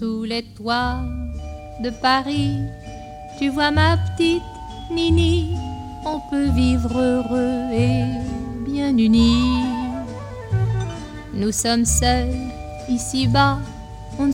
Sous les toits de Paris, tu vois ma petite Nini, on peut vivre heureux et bien unis. Nous sommes seuls ici-bas,